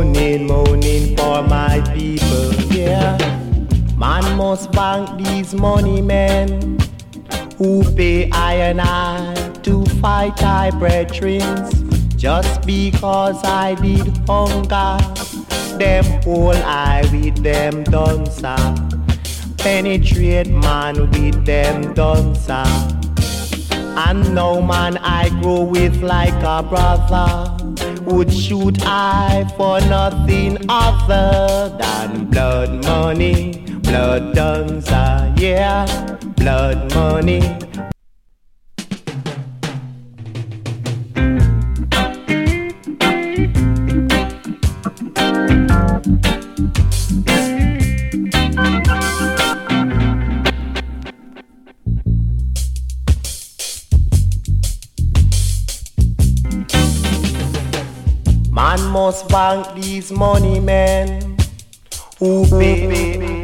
moaning for my people, yeah. Man must bank these money men who pay I and I to fight I brethrens. Just because I did hunger, them whole eye with them dancer. Penetrate man with them dancer. And now man I grow with like a brother, would shoot I for nothing other than blood money, blood dancer, yeah, blood money. Man must bank these money men who pay